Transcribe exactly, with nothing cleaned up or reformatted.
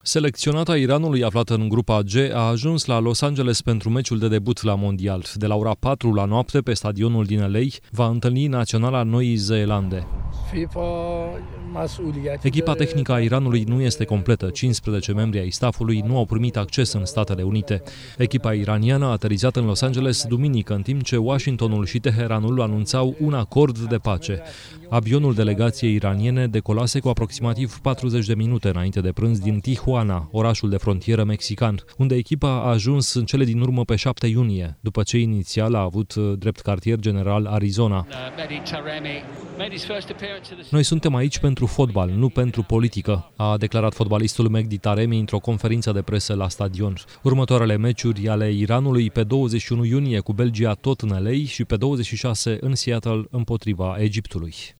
Selecționata Iranului aflată în grupa G a ajuns la Los Angeles pentru meciul de debut la mondial. De la ora patru la noapte, pe stadionul din L A, va întâlni naționala Noii Zeelande. Echipa tehnică a Iranului nu este completă. cincisprezece membri ai staffului nu au primit acces în Statele Unite. Echipa iraniană a aterizat în Los Angeles duminică, în timp ce Washingtonul și Teheranul anunțau un acord de pace. Avionul delegației iraniene decolase cu aproximativ patruzeci de minute înainte de prânz din Tijuana, orașul de frontieră mexican, unde echipa a ajuns în cele din urmă pe șapte iunie, după ce inițial a avut drept cartier general Arizona. Noi suntem aici pentru fotbal, nu pentru politică, a declarat fotbalistul Mehdi Taremi într-o conferință de presă la stadion. Următoarele meciuri ale Iranului pe douăzeci și unu iunie cu Belgia tot în L A și pe douăzeci și șase în Seattle împotriva Egiptului.